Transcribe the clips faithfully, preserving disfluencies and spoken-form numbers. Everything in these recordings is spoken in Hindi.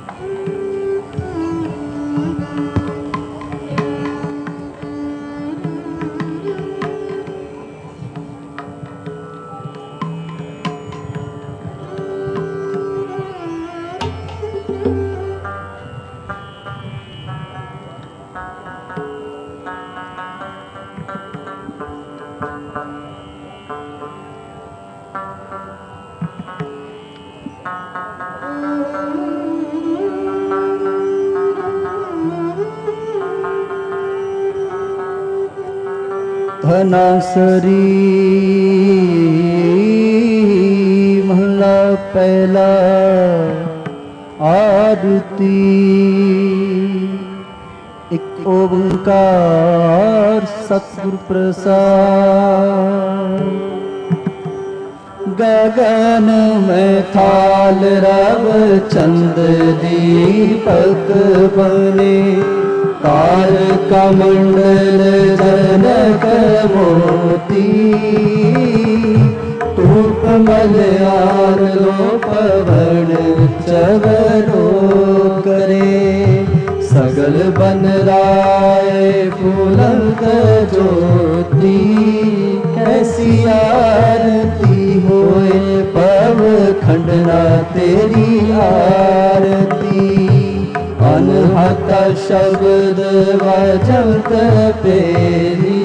धनासरी महला पहला आरती। एक ओंकार सतगुरु प्रसाद। गगन में थाल रव चंद दीपक बने। कार कमंडल जनक मोती। धूप मलयार लो पवन चवरो करे। सगल बन राय फूलंत ज्योति। कैसी आरती होए पव खंडना तेरी आरती। अनहत शब्द वजंत पेरी।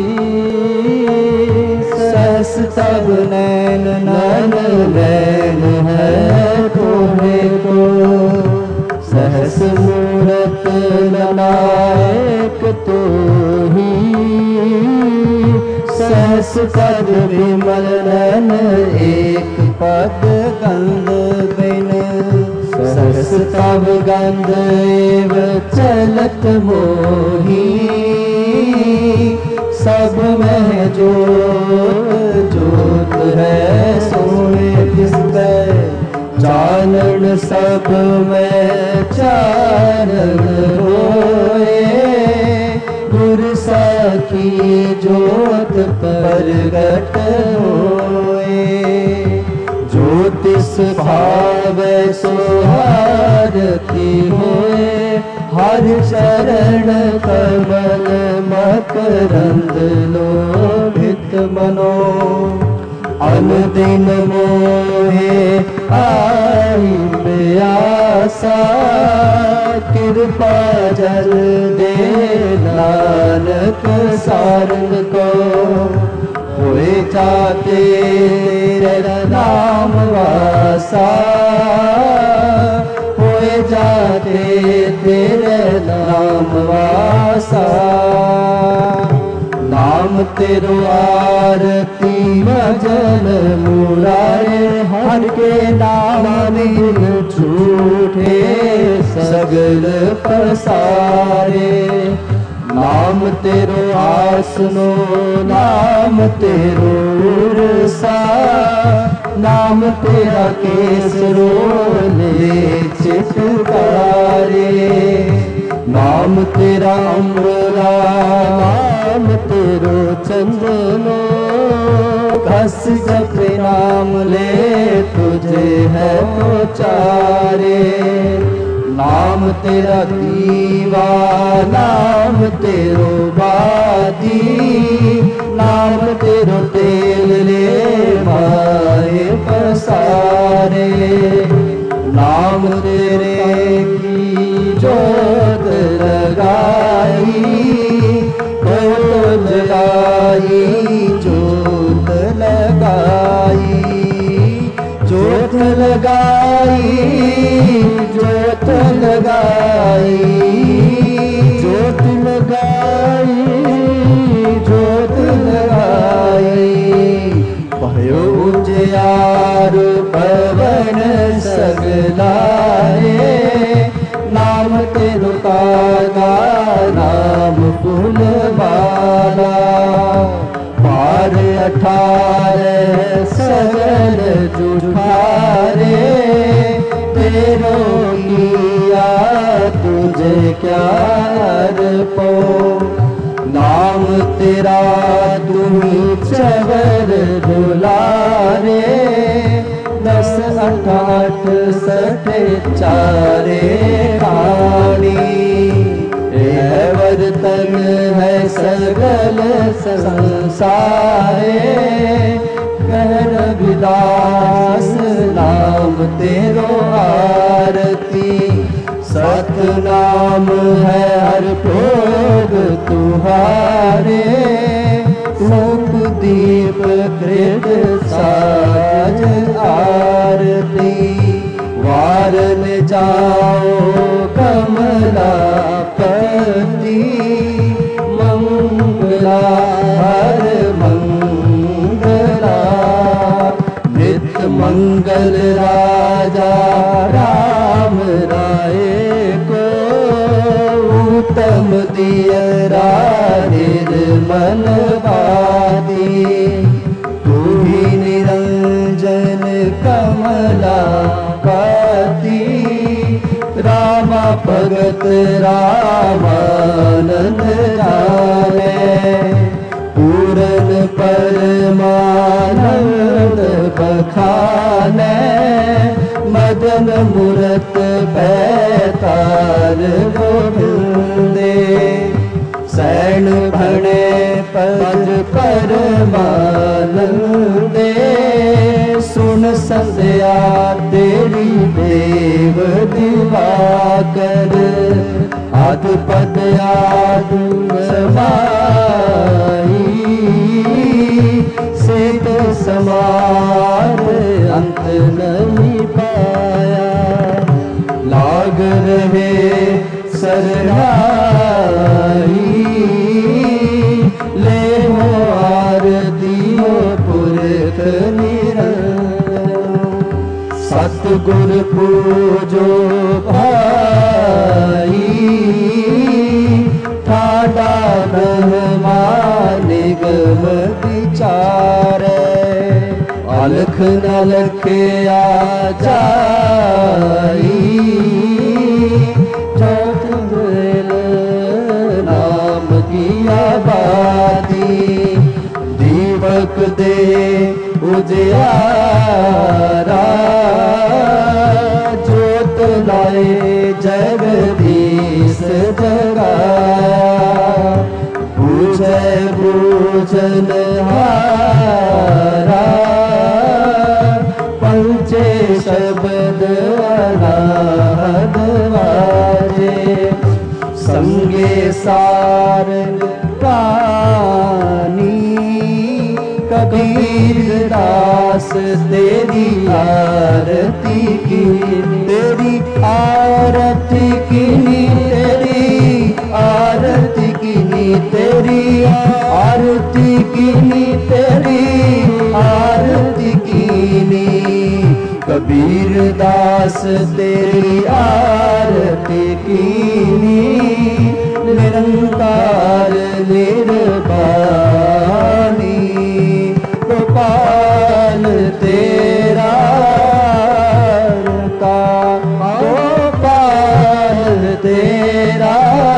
सहस तब नैन नैन नैन है तोहे को। सहस मूरत नायक तो ही। सहस पद विमल नैन एक पद गंध बिन। सहस तब गंध एव चलत मोही। सब में जोत जोत है सोए किसके। चानन सब में चानन होए। गुर साखी जोत प्रगट होए। ज्योतिष भाव सोहारती होए। हर चरण कमल मकरंद लोभित मनो। अनुदिन मोहे आई प्यासा। कृपा जल दे नानक सारंग को। होए जाते तेरा नाम वासा। होए जाते तेरे नाम वासा। नाम तेरो आरती भजन मुरारे। हर के नाम बिन झूठे सगल पसारे। नाम तेरो आसनो नाम तेरो उरसा। नाम तेरा केसरो ले चितकारे। नाम तेरा अमृता नाम तेरो चंदनो। घस जप नाम ले तुझे है उचारे। नाम तेरा दीवा नाम तेरो बादी। नाम तेरो तेल ले माए पसारे। नाम तेरे की जोत लगाई। जोत लगाई जोत लगाई। जोत लगाई जोत लगाई। जोत लगाई जोत लगाई। भयो उजियार पवन सगलाए। नाम तेरो तागा नाम फूल बाला। पार अठारह सगल जुठारे। तेरो किया तुझे क्या अर्पो। नाम तेरा तुम्ही चवर दुलारे। दस अठाठ सठ चारे सारे, कह रविदास नाम तेरो आरती। सतनाम है हर भोग तुम्हारे, धूप दीप कृत साज आरती। वारन जाओ कमलापति, मंगला हर मंगला। नित्य मंगल राजा राम राय को, उत्तम दियरा निर्मल वादी। तू ही निरंजन कमलापति, रामा भगत रामानंद जाने। पूरन परमानंद बखाने, मदन मूरत पैतार गोविंदे। सैन भणे पद परमानंदे, सुन संध्या तेरी देव दिवाकर। आद पद आद समाई, सेत समार अंत नहीं पाया। लाग रहे सरनाई, ले हो आरतियों पुरख निरंजन। सतगुर पूजो भाई, ठाडा ब्रह्मा निगम विचारे। अलख न लखया जाई, चौथ दिल नाम की आबादी। दीपक दे उजियारा, ज्योत लाए जगदीश जगाया। बूझे बूझनहारा, पंचे शब्द अनाहद वाजे। संगे सार पानी, कबीर दास तेरी आरती की। तेरी आरती कीनी, तेरी आरती कीनी, तेरी आरती कीनी, तेरी आरती कीनी। कबीर दास तेरी आरती कीनी, निरंकार निर्वाणी। गोपाल तेरा का, गोपाल तेरा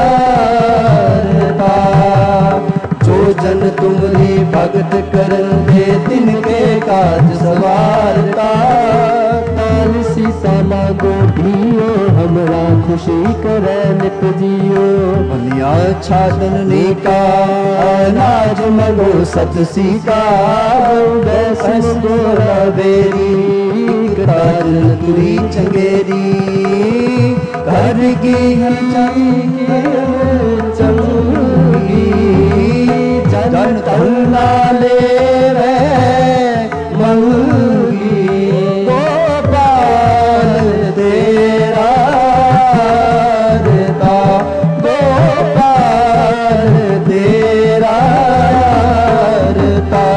का। जो जन तुम्हारी भगत करन दे, तिनके काज सवारता। ताल सीसा मागो धियो, हमरा खुशी करे नित जियो। बनिया छादन नीका, अनाज मगो सत सीका। बैसन गोरा बेरी, काजन तुरी चंगेरी। घर की चंगी, जन तन्ना ले मंगी। गोपाल तेरा देता, गोपाल तेरा देता।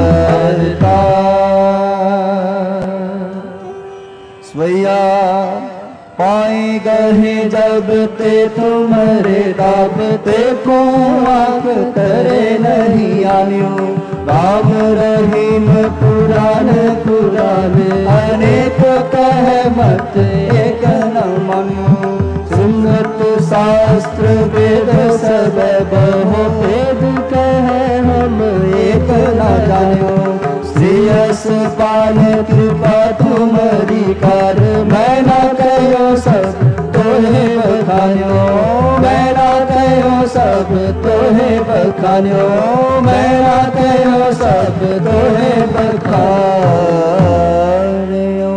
स्वया पाए गहे जब ते तुम्हारे दाब ते को आंख करे नहीं आनियो। राम रहीम पुराण पुराण अनेक कह मत एक न मानियो। सुन्नत शास्त्र वेद सब बहु भेद कह हम एक न जानियो। श्रेयस पान कृपा तुम्हारी कार, मैं ना कहो सब तोहे बखान्यो। मैं ना कहो सब तोहे बखान्यो, मैं ना कहो तोहे बखारियो।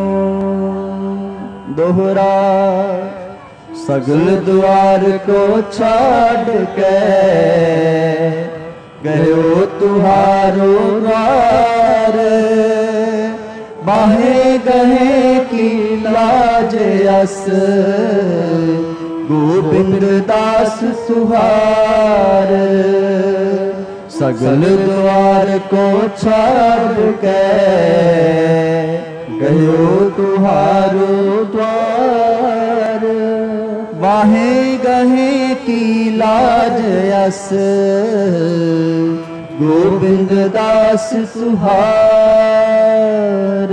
दोहरा सगल द्वार को छाड़ के गयो तुहारो द्वार। बाहे गहे की लाज अस गोबिंद दास तुहार। सगल द्वार को छाड़ के गयो तुहारो द्वार। बाहे गहे की लाज अस गोबिंद दास तुहार।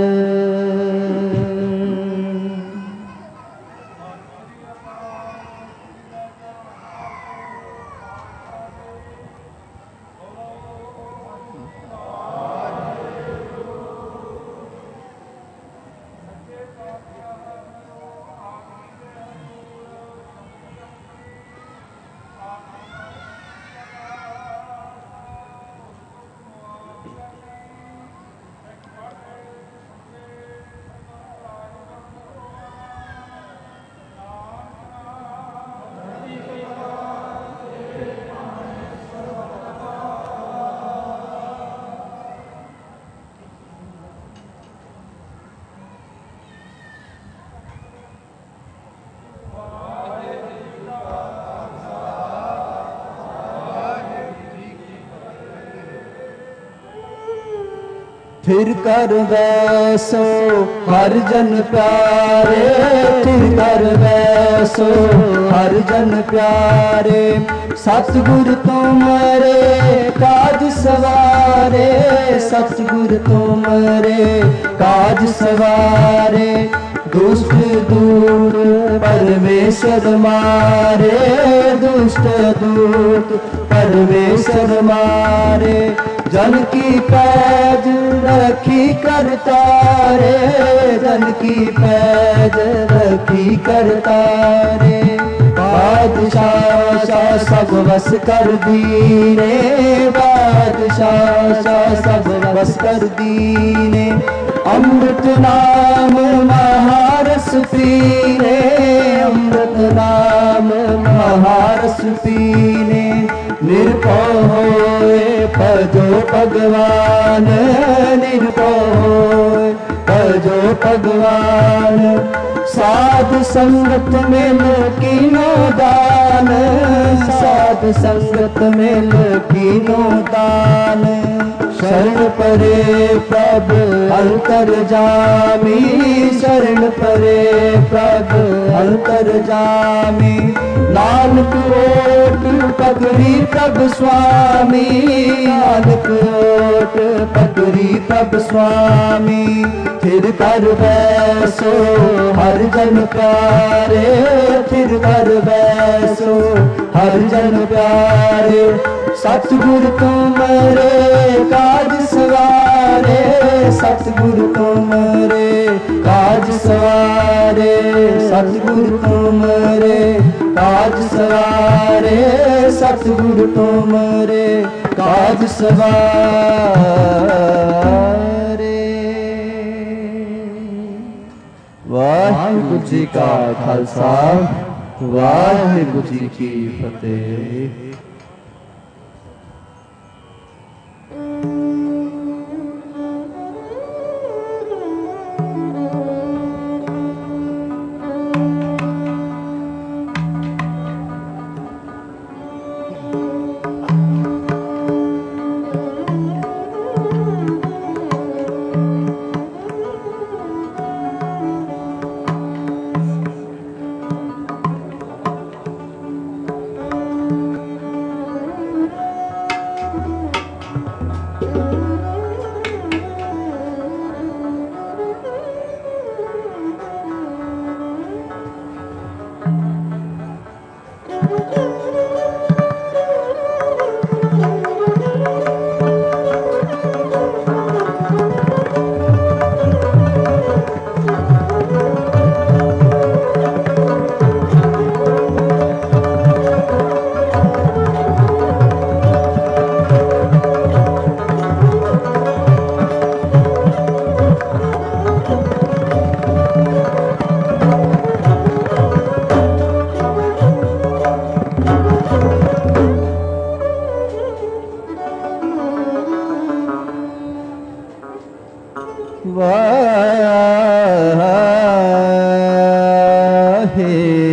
फिर कर वैसो हर जन प्यारे। फिर कर वैसो हर जन प्यारे। सतगुर तुमरे काज सवारे। सतगुर तुमरे काज सवारे। दुष्ट दूत परमेश्वर मारे। दुष्ट दूत परमेश्वर मारे। जन की पैज रखी करतारे। जन की पैज रखी करतारे। बादशाह शाह सब बस कर दीने। बादशाह शाह सब बस कर दीने। अमृत नाम महारस पीने। अमृत नाम महारस पीने। निर्भय होए भजो भगवान। निर्भय होए भजो भगवान। साध संगत में कीनो दान। साध संगत में कीनो दान। शरण परे प्रभ अंतर जामी। शरण परे प्रभ अंतर जामी। नानक ओट पकड़ी प्रभ स्वामी। नानक ओट पकड़ी प्रभ स्वामी। फिर कर वैसो हर जन प्यारे। फिर कर वैसो हर जन प्यारे। सतगुर तुमरे काज सवारे। सतगुर तुमरे काज सवारे। सतगुर तुमरे काज सवारे। सतगुर तुमरे काज सवारे। वाहिगुरु जी का खालसा वाहिगुरु जी की फतेह।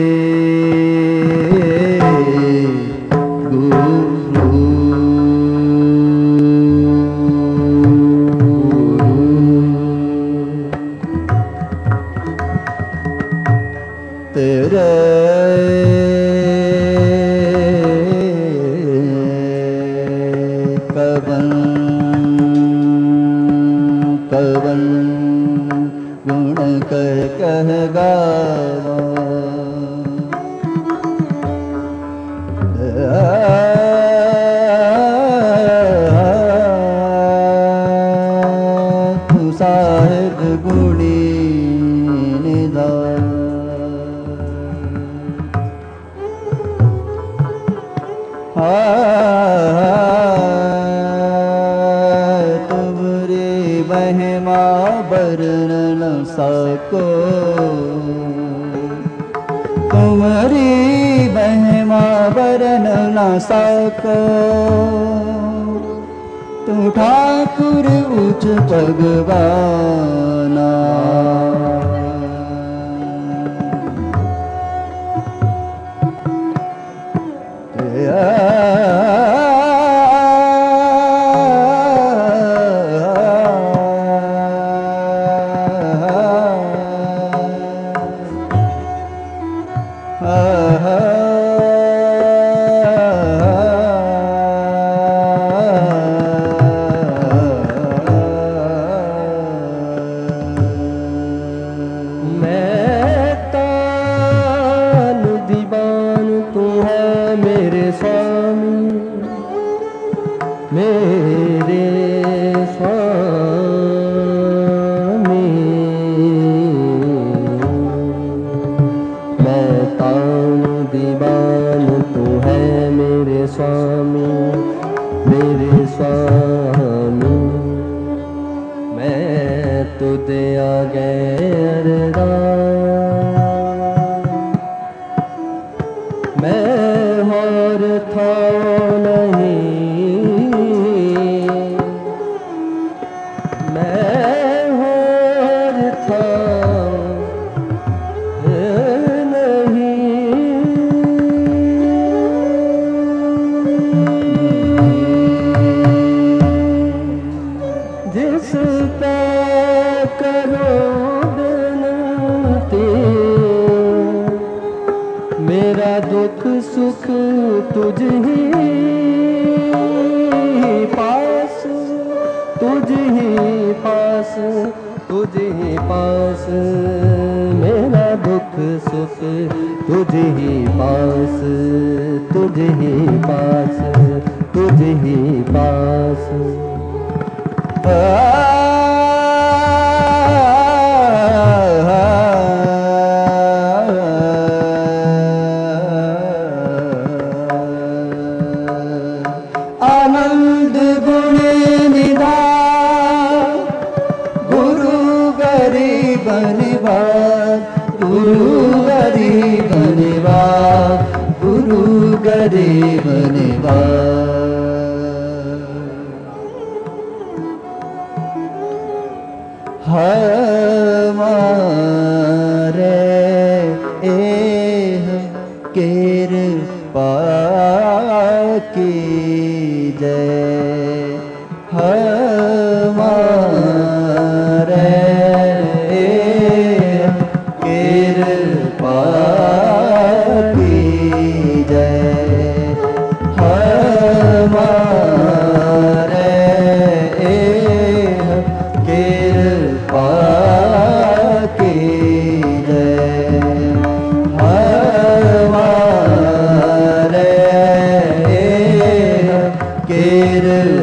Kir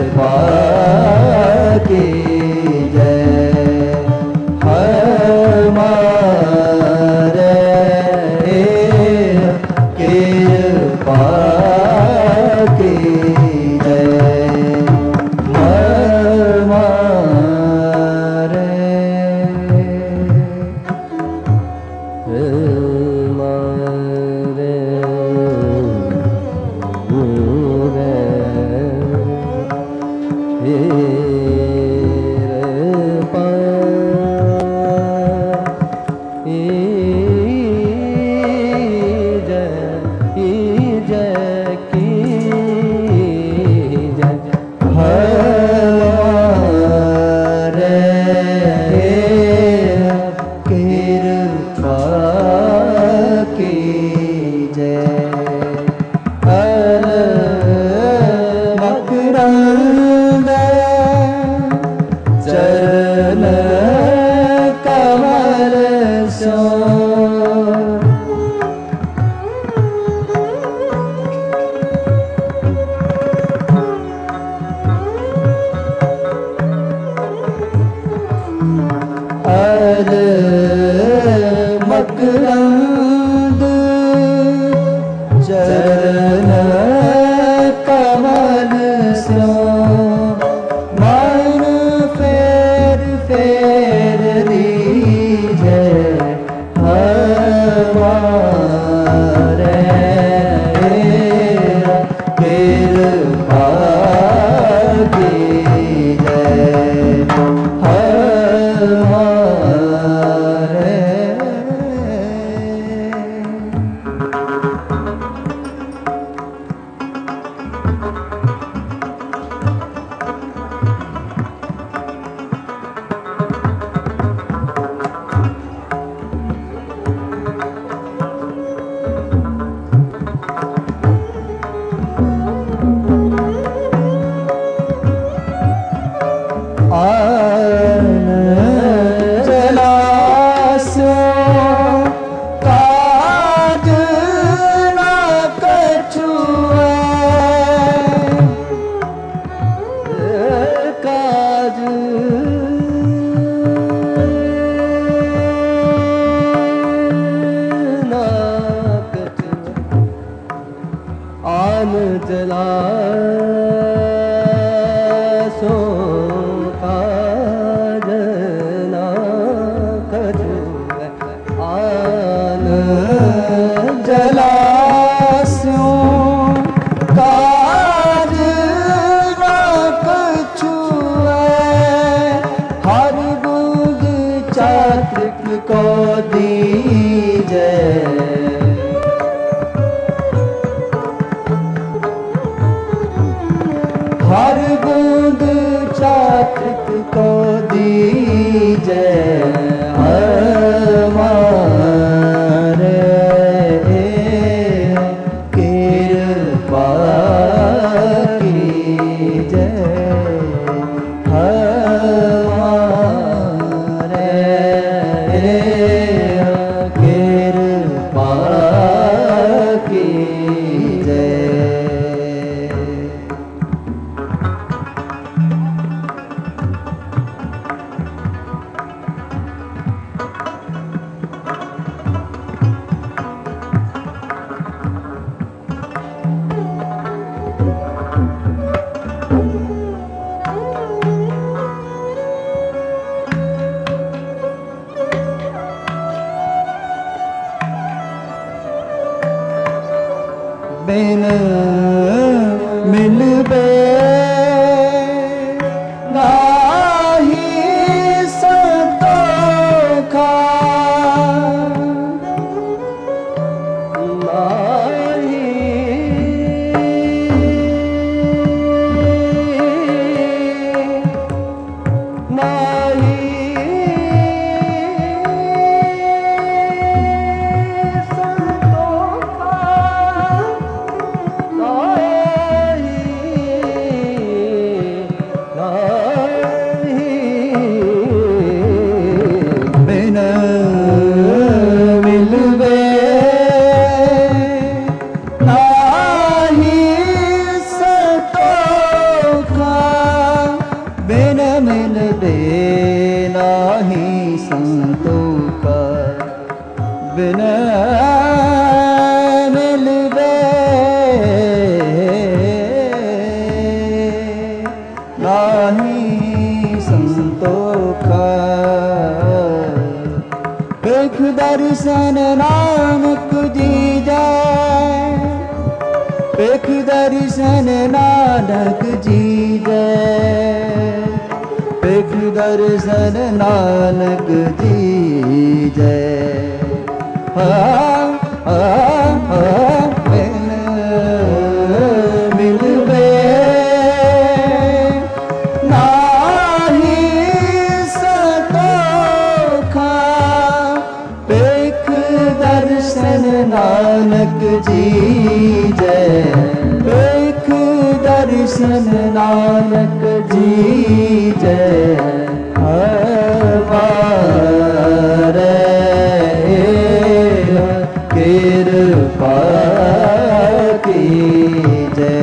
चरण कमल सो मन फेर फेर दीजे हमारे कृपा कीजे हमारे। आन जला सो काज ना कछुए आन जला सो काज ना कछुए हर बूंद चातृक को दीजे हर बूंद चातृक को दीजे हमारे कृपा कीजे हमारे कृपा कीजे। बिन मिलबे नाही संतोखा नाही नाही बिन मिलबे नाही संतोखा एक दर्शन नानक जी जय एक दर्शन नानक जी जय एक दर्शन नानक जी जय। हाँ हाँ हाँ बिन मिलबे नाही संतोखा एक दर्शन नानक जी जय एक दर्शन नानक जी जय हमारे कृपा कीजे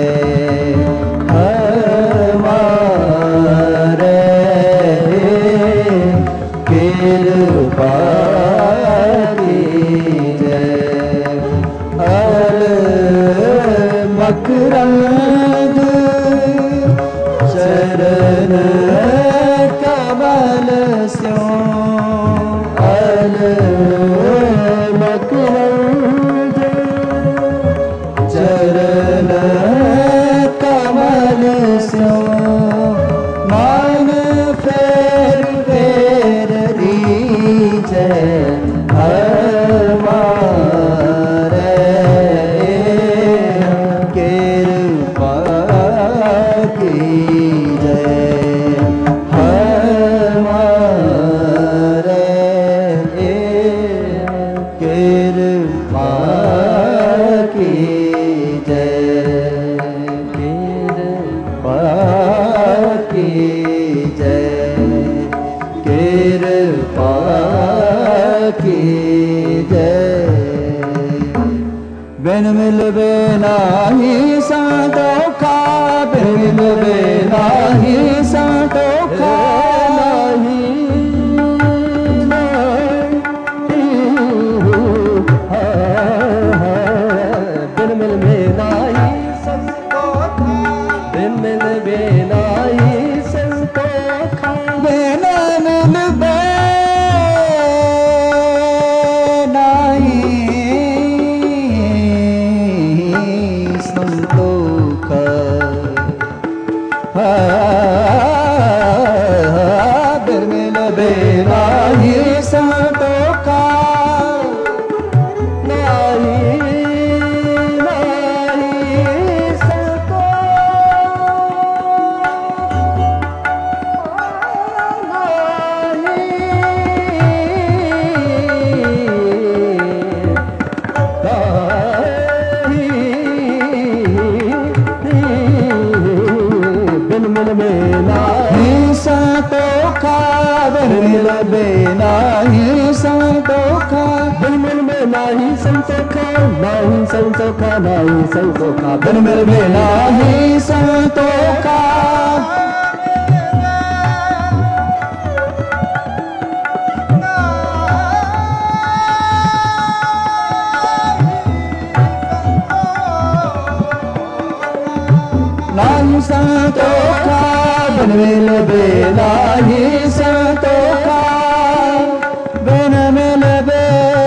हमारे कृपा कीजे। मकरंद चरण कमल स्यो अल मकरंद चरण कमल स्यो मान फेर फेर रीजै बिन मिलबे नाही सांतो खा बिन मिलबे नाही सांतो खा बिन मिलबे नाही संतो खा बिन मिलबे नाही संतो खा बिन मिलबे संतोखा नहीं संतोखा बिन मिलबे नहीं संतोखा नहीं संतोखा बिन मिलबे नहीं संतोखा बिन मिलबे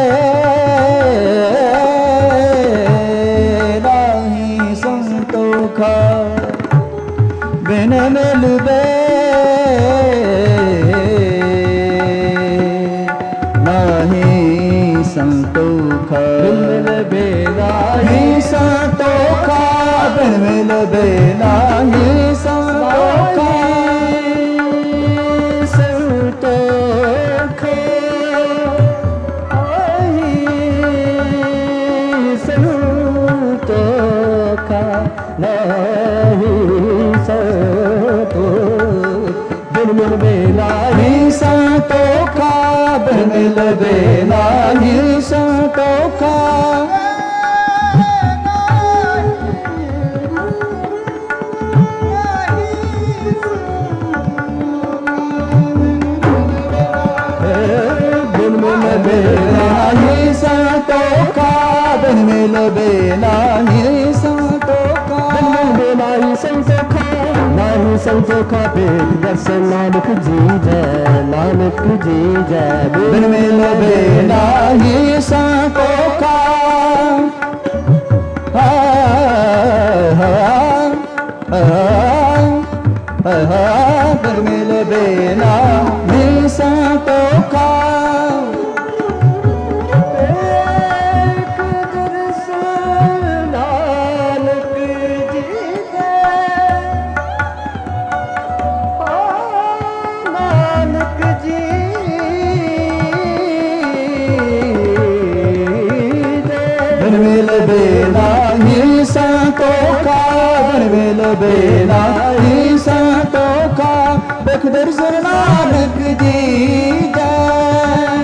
बिन मिलबे नहीं संतोखा बिन मिलबे नहीं संतोखा बिन मिलबे नहीं संतोखा संतोखा संतोखा नहीं संतो बिन मिलबे नहीं संतोखा बिन मिलबे नहीं संतोखा बिन मिलबे नहीं संतोखा बिन मिलबे नहीं संतोखा नहीं संतोखा नहीं संतोखा बेद दर्शन नानक जी जय नानक जी जय बिन मिलबे नहीं संतोखा बिन मिलबे नहीं संतोखा बिन मिलबे नहीं संतोखा बिन मिलबे नहीं संतोखा देख दर्शन नानक जी जय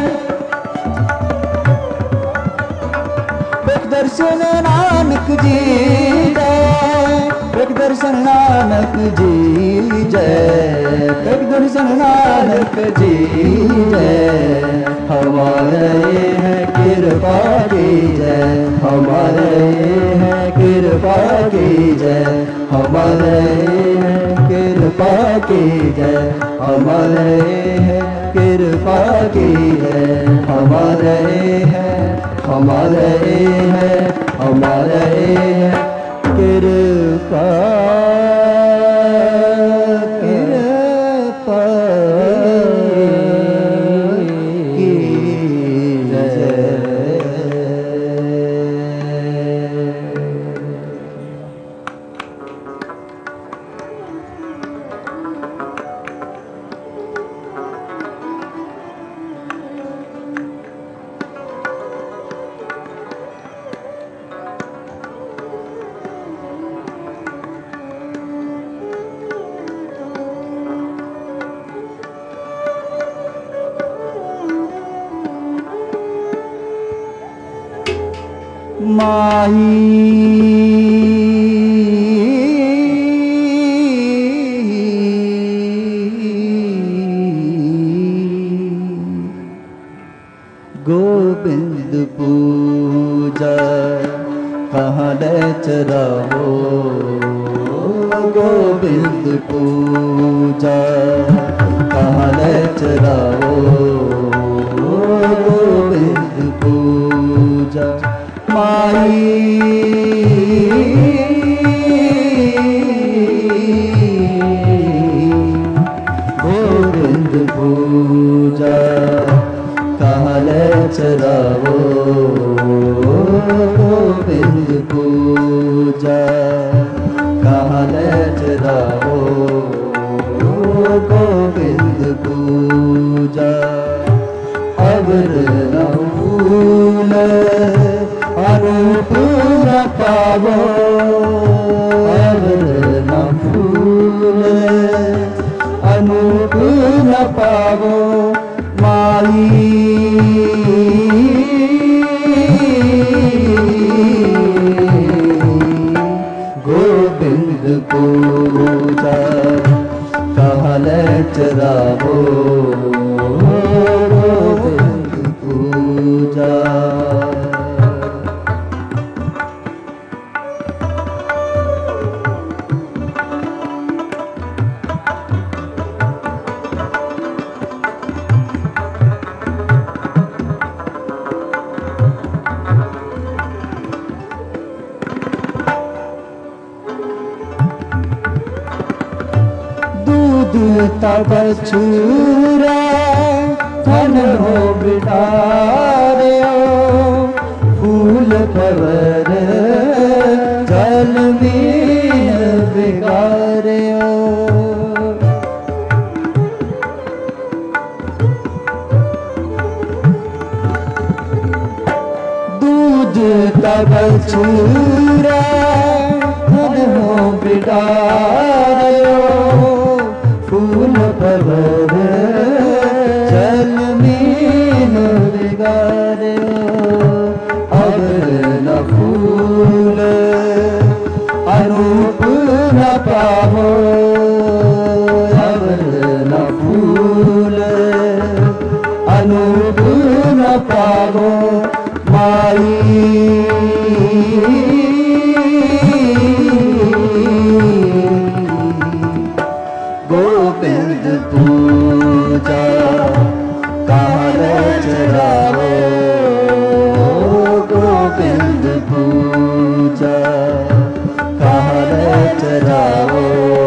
देख दर्शन नानक जी जय देख दर्शन नानक जी जय देख दर्शन नानक जी जय हमारे है कृपा की जय हमारे है कृपा कृपा की जय हमारे हैं, कृपा की जय हमारे हैं, कृपा की जय हमारे हैं, हमारे हैं, हमारे हैं, कृपा कृपा की जय। माही गोविंद पूजा कहाँ ले चराहो, गोविंद पूजा कहाँ ले चराहो, गोविंद पूजा माई गोविंद पूजा कहाँ ले चराहो, गोविंद पूजा कहाँ ले चराहो, गोविंद पूजा अबर न फूल अरूप न पावो, अबर न फूल अनूप न पावो माई गोविंद पूजा कहाँ ले चराहो, गोविंद पूजा तब छूरा धन हो बिटारियो, फूल पवर जल में बिगारियो, दूध तब छूरा धन हो बिटारियो, फूल पवर जल में बिगारियो, अब न फूल अरूप न पावो, अब न फूल अनूप न पावो माई गोविंद पूजा कहाँ ले चराहो, गोविंद पूजा कहाँ ले चराहो,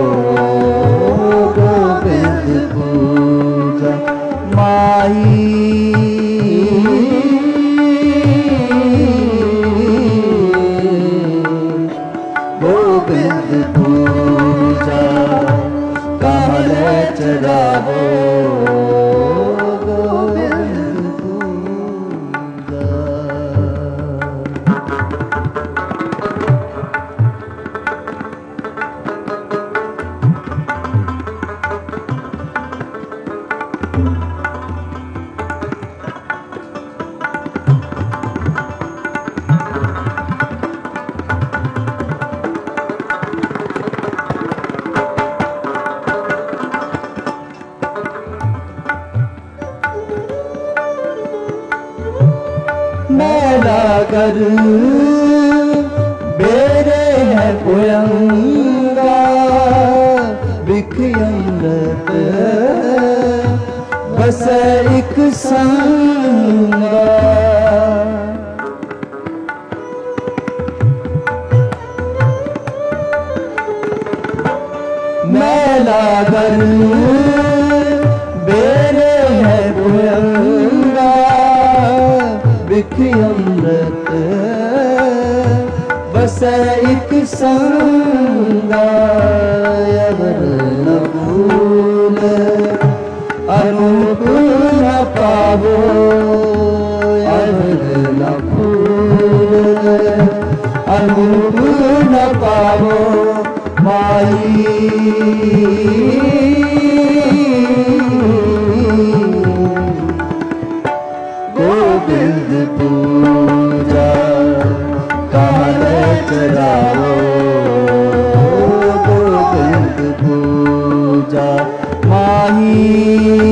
गोविंद पूजा माई गोविंद पूजा कहाँ ले चराहो, गोविंद पूजा। मैला कर बेरे सागर बेरे है भुयंगा बिखी अमृत बस एक संगा अवर न भूल अनूप न पावो अवर न भूल अनूप न पावो माई गोविंद पूजा काल चराओ गोविंद पूजा माही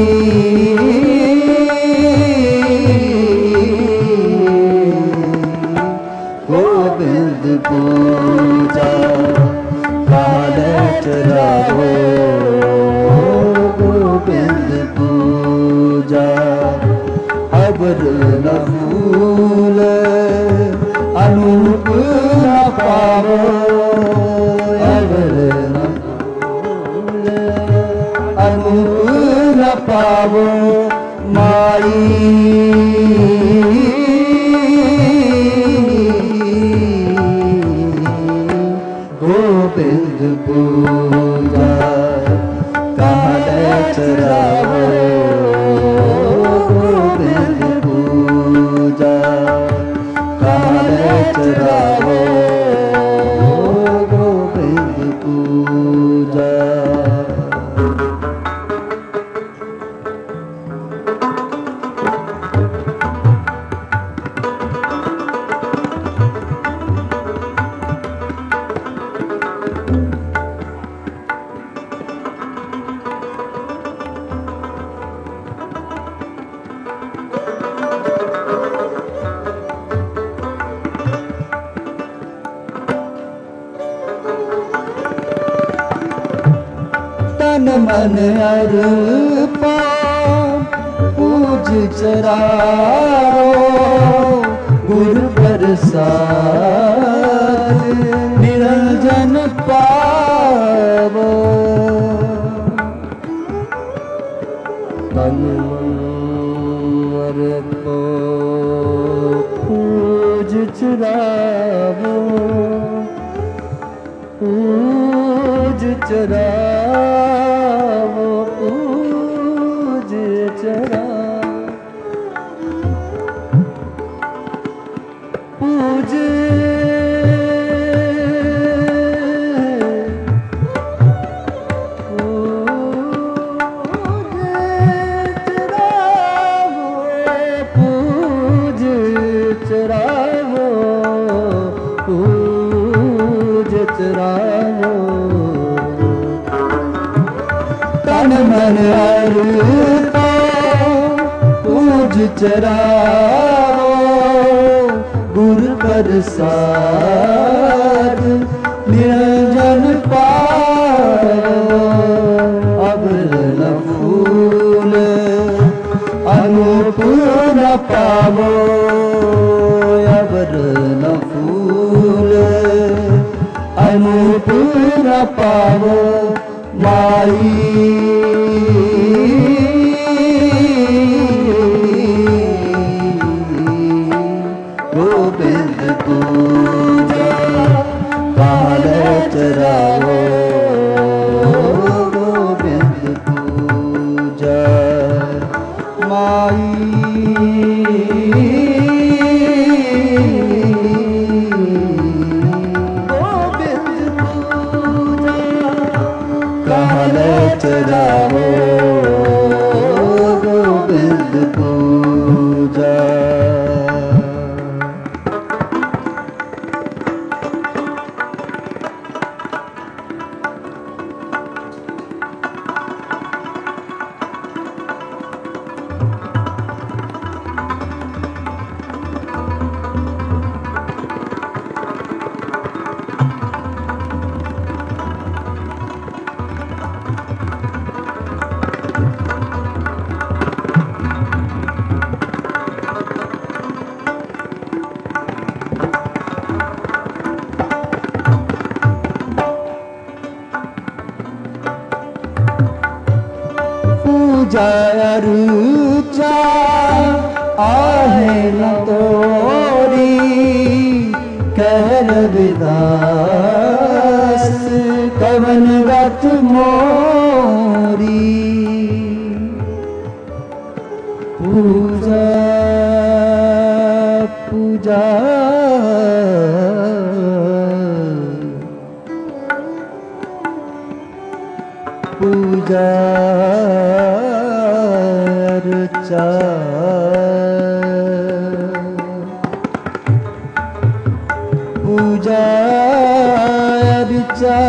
गोविंद पूजा काल चराओ गोविंद पूजा अबर न भूल अनूप न पावो अबर न भूल अनूप न पावो माई गोविंद पूजा काल चराओ गोविंद पूजा काल चराओ गोविंद पूजा तन मन अर्पा पूज चरारो गुरु प्रसाद निरंजन पावो तन मन अर्पो पूज चरावो पूज चरावो पूज चरा पूज पूज चरावो पूज चरावो तन मन अर्पा पूज चरावो गुरु प्रसाद निरंजन पावो अबर न फूल अनूप न पावो अबर न फूल अनूप न पावो माई गोविंद पूजा काल चराओ गोविंद पूजा माई गोविंद पूजा काल चराओ पूजा रुचा आहे न तोरी कह रविदास कवन गत मोरी पूजा पूजा पूजा रुचा पूजा रुचा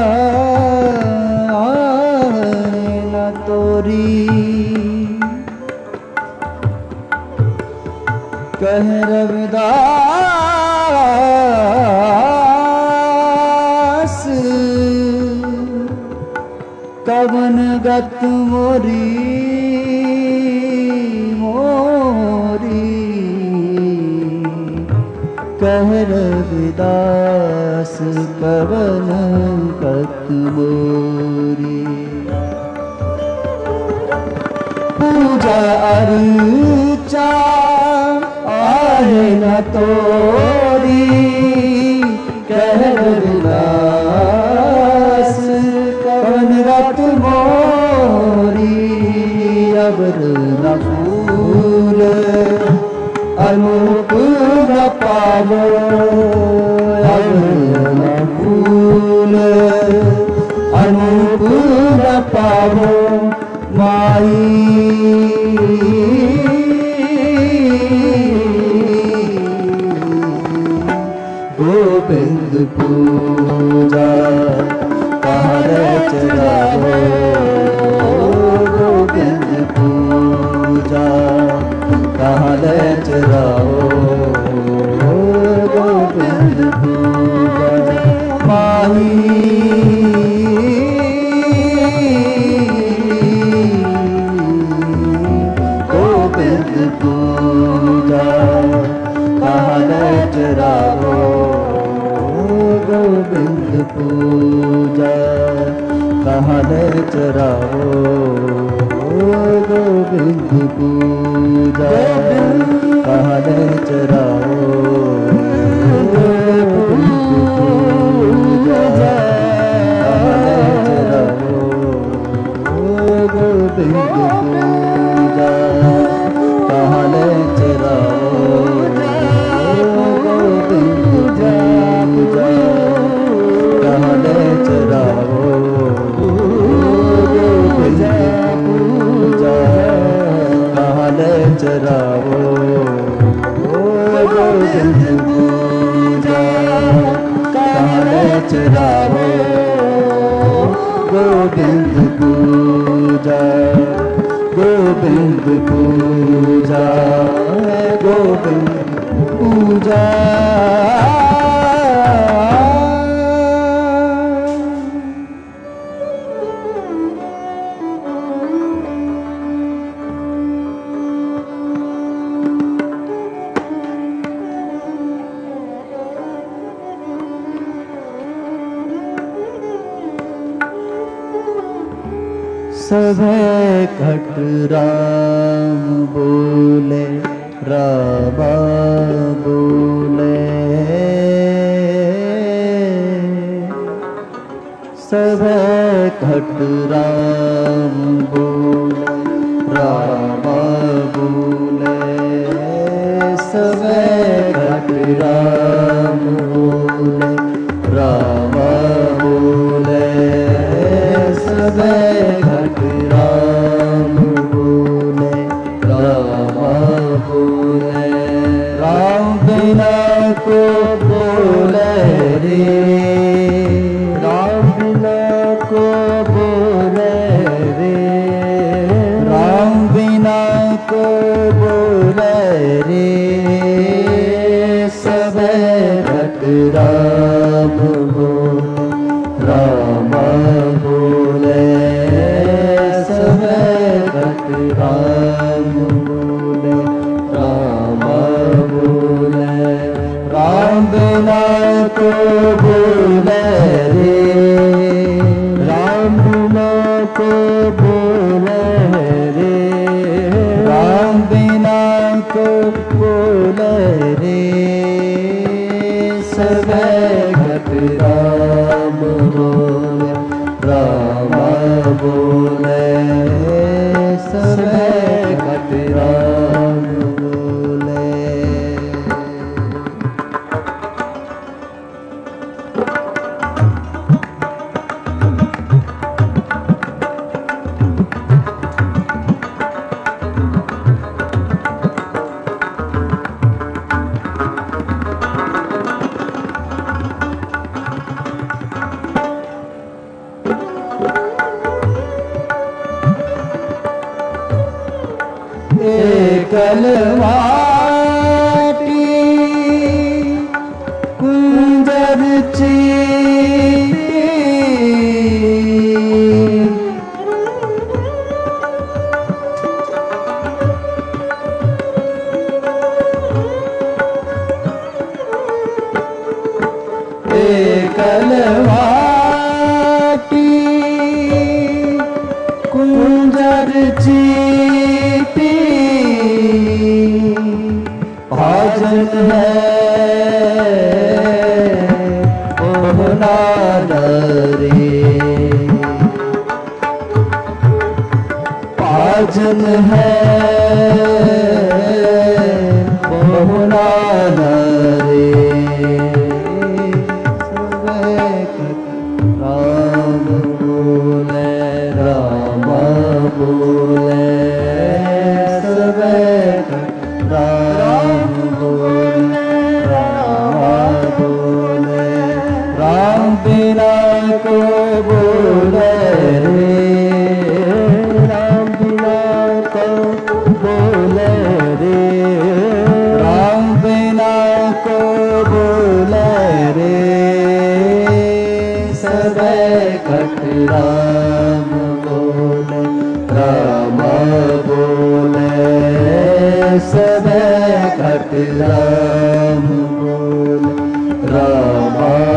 न तोरी कह रविदास कवन गत मोरी मोरी कह रविदास कवन गत मोरी पूजा रुचा आहे न तोरी कह रविदास कवन गत मोरी अबर न फूल अनूप न पावो अबर न फूल अनूप न पावो माई गोविंद पूजा कहाँ चरावो गोविंद पूजा कहाँ चरावो गोविंद पूजा माही गोविंद पूजा कहाँ चरावो गोविंद पूजा कहाँ चरावो गोविंद पूजा कहाँ चरावो गोविंद पूजा कहाँ चरावो गोविंद पूजा कहाँ चरावो गोविंद पूजा कहाँ चरावो गोविंद पूजा कहाँ चरावो गोविंद पूजा कहाँ चरावो गोविंद पूजा गोविंद पूजा गोविंद पूजा सभे घट राम बोले रामा बोले सभे घट राम बोले रामा बोले सभे घट राम बोले रामा बोले सभे घट राम बोले रामा बोले राम बिना को बोले रे राम बिना को बोले रे राम बिना को बोले रे सभे घट राम बोले रामा बोले सभे घट राम बोले रामा बोले राम बिना को बोले रे राम बिना को बोले रे राम बोले, राम बोले सब घट राम बोले। कलवाटी कुंजर चीटी कलवाटी कुंजर चीटी भाजन है ओहनाद रे, भाजन है ओहनाद रे। राम बोले, राम बोले सब राम बोले, राम बोले राम बिना को बोले रे, राम बिना को बोले रे, राम बिना को बोले रे सब घट राम बोले, राम बोले सब घट राम बोले, राम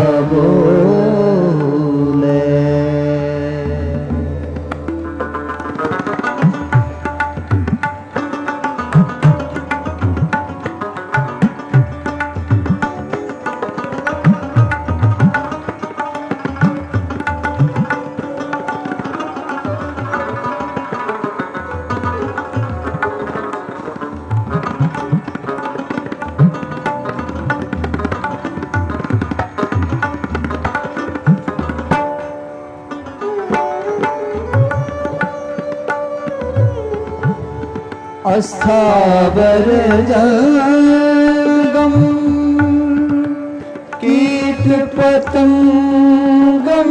बोले। अस्थावर जंगम कीट पतंगम,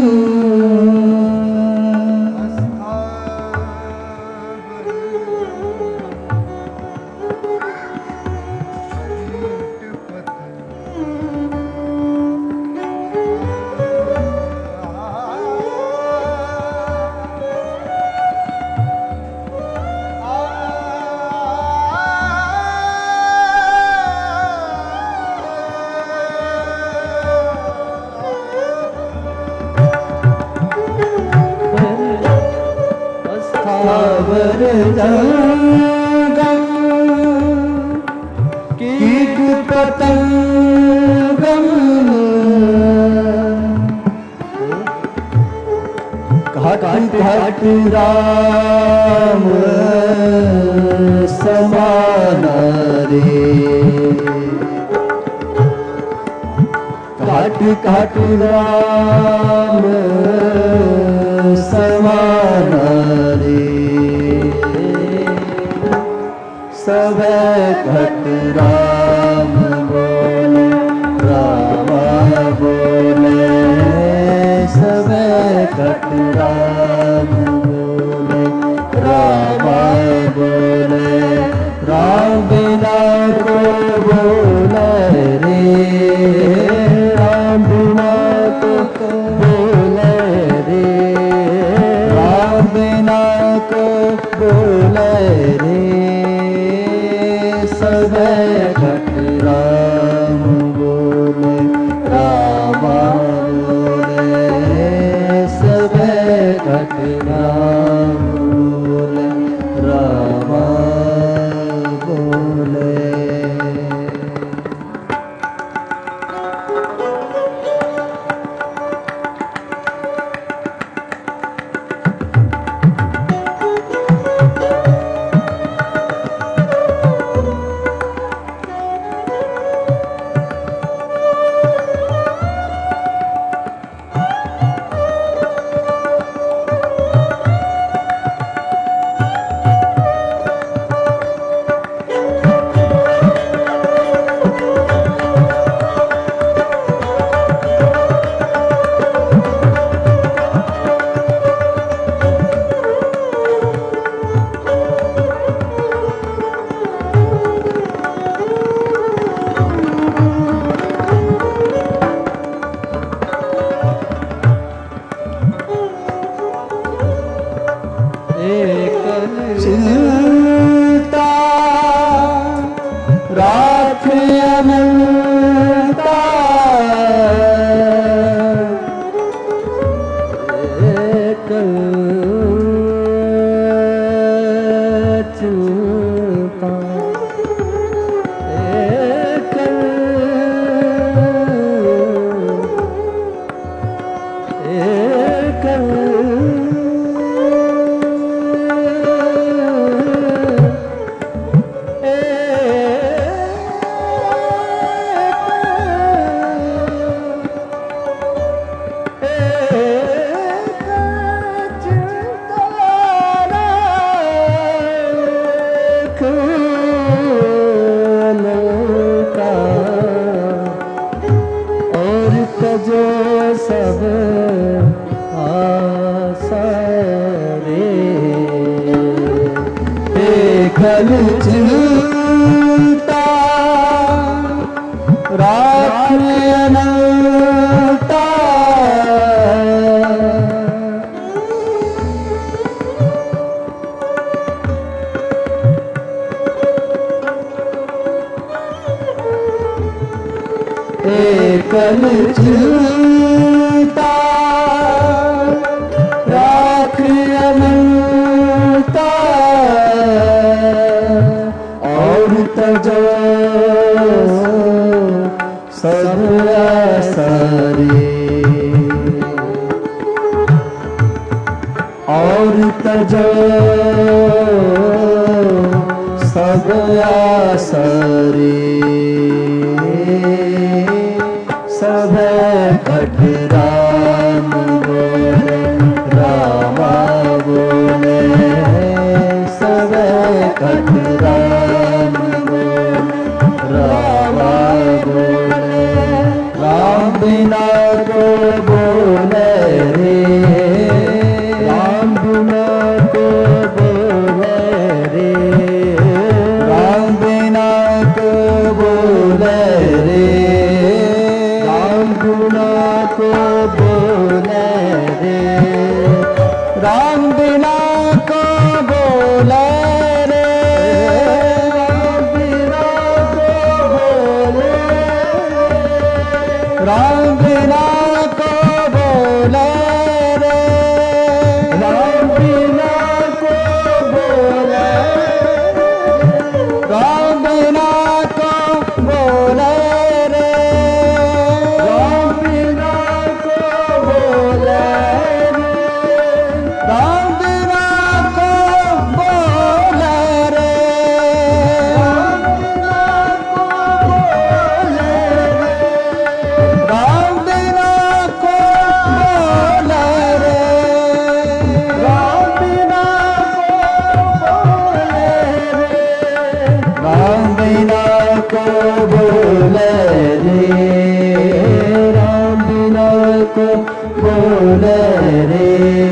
अस्थावर जंगम कीट पतंगम, घट घट राम समान रे, घट घट राम समान रे, सब घट राम बोले, राम बोले सब घट राम बोले, राम बोले राम बिना को बोले रे, राम बिना को बोले रे, राम बिना को बोले रे सब घट राम बोले, राम बोले सब जो सब आसरे एकल चिंता राखे अनंता एकल चिंता राखे अनंता और तजो सब आसरे और तजो सब आसरे सब कठ राम बोले रामा बोले सब कठ राम बोले रामा बोले राम बिना को बोले रे राम बिना को बोले रे राम बिना को बोले रे गुना को बोले रे राम बिना को बोले रे राम बिना को बोले राम बिना को बोले रे राम बिना को बोले राम बिना को बोले बोले रे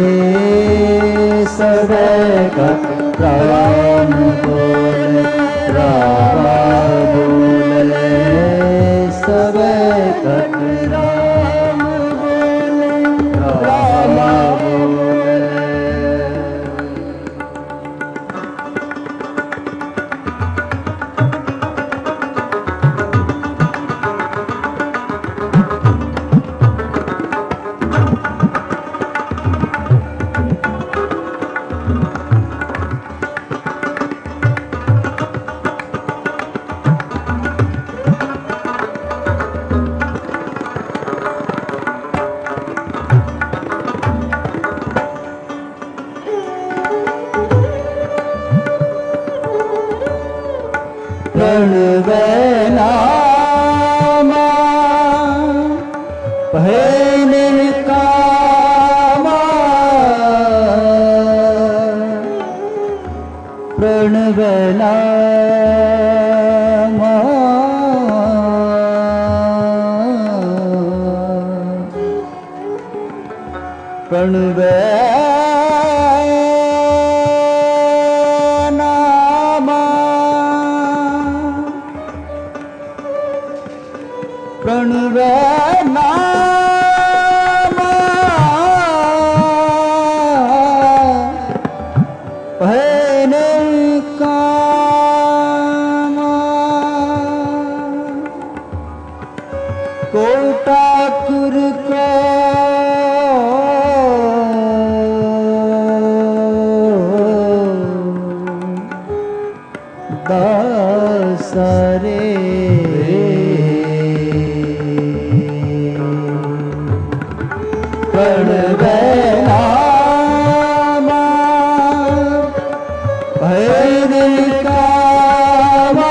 सब का राम बोले रामा बोले सब का राम बोले रामा बोले प्रणव नामा पहले कामा प्रणव नामा प्रणव प्रणव नामा पहले कामा को ठाकुर को दासरे प्रणव नामा पहले कामा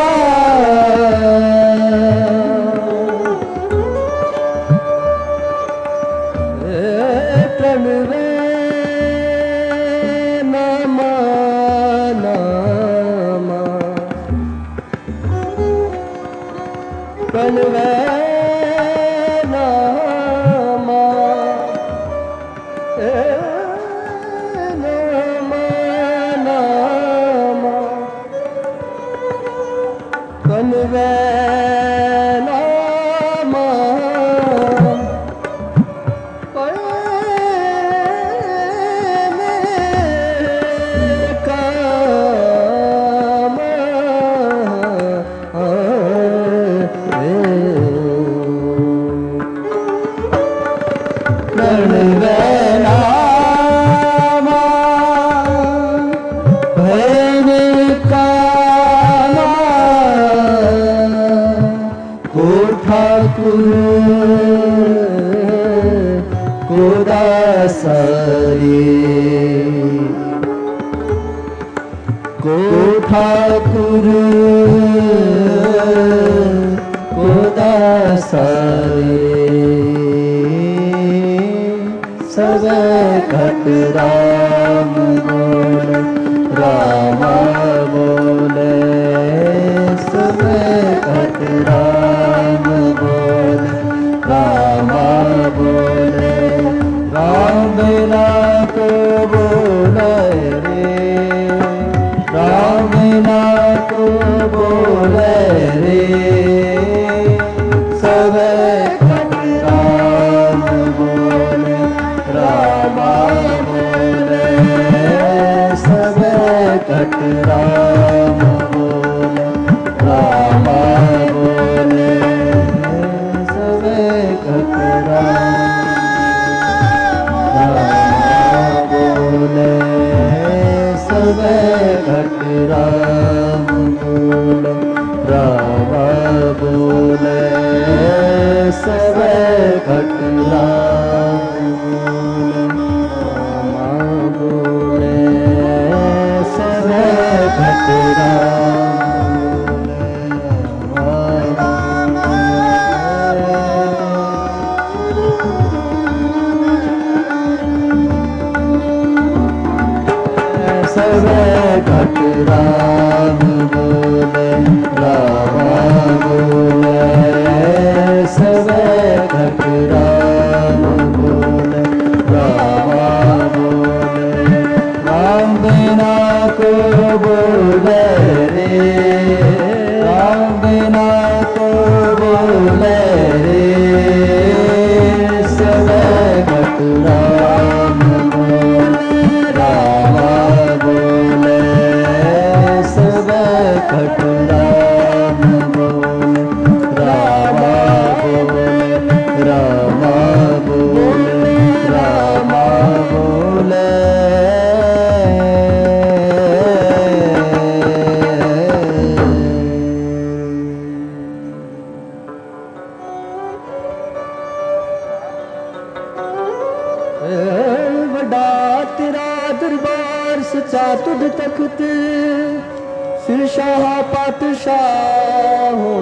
प्रणव नामा नामा प्रणव नामा प्रणवे नामा भैन कामा को ठाकुर को दासरे को ठाकुर को दासरे सब घट राम बोले राम बोले सब घट राम बोले राम बोले राम बिना को बोले रे राम बिना को बोले रे सब घट राम बोले राम बोले सब घट राम बोले राम बोले सब घट राम बोले सब घट राम बोले राम बोले सब घट राम बोले सब घट सब घट राम बोले राम बोले सब घट राम बोले राम बोले राम बिना को बोले रे राम बिना को बोले रे सब घट राम बोले राम बोले सब घट राम बोले राम बोले राम बोले राम बोले बड़ा तेरा दरबार सचा तुझ तख्त सिर शाह पातशाह हो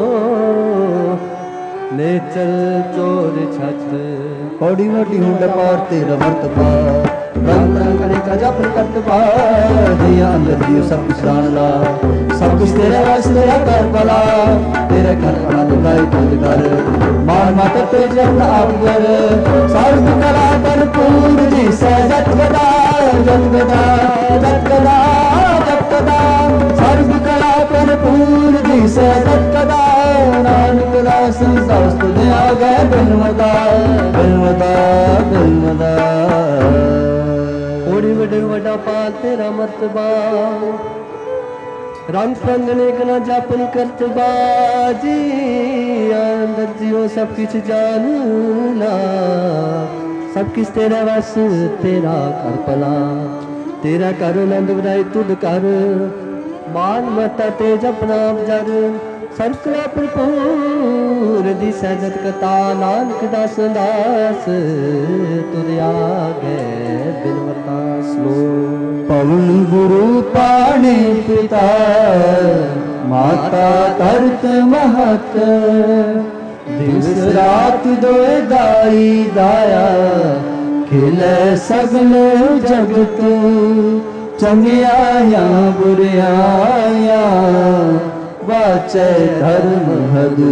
ले चल चोर छत कौड़ी मोटी हुंड पार तेरा मर्तबा रंग रंग करे का जप करतबा दिया अंदर दियो सब कुछ जानला सब कुछ तेरे वास्ते तेरा कर भला तेरे घर भला दुलाई तुझ कर मान माता पे जब आप कर सर्व कला भरपूर जी सजत गदा जत गदा जत गदा जत गदा सर्व कला भरपूर जी सजत गदा नानक दास दास तुझे आ गए बिनवदा बिनवदा बिनवदा ओड़ी वडे वडा पाल तेरा मर्तबा रंग पंगने कना जापन करतबा जी अंदर जियो सब कुछ जानना सब किस तेरा वस तेरा कर भला तेरा कर नंद बधाई तुद कर मान मता तेज अपना जर सरकला भरपूर दी सजत कथा नानक दास दास तुद आ गए बिन वरदास लो पवन गुरु पाणी पिता माता तरत महत दिवस रात दोए दाई दाया खिले सगल जगत चंगिया या बुरिया वाचे धर्म हदू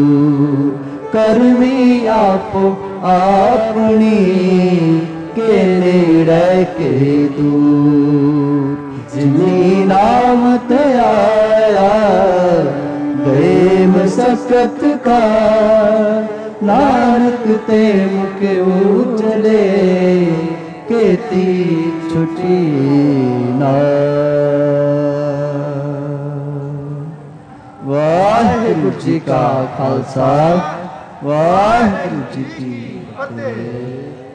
करमी आपो अपनी के नेड़े के दूर जिनी नाम ते आया देम सकत का नानक ते मुख उजले केती छुटी ना वाहिगुरु जी का खालसा वाहिगुरु जी की फतेह। रे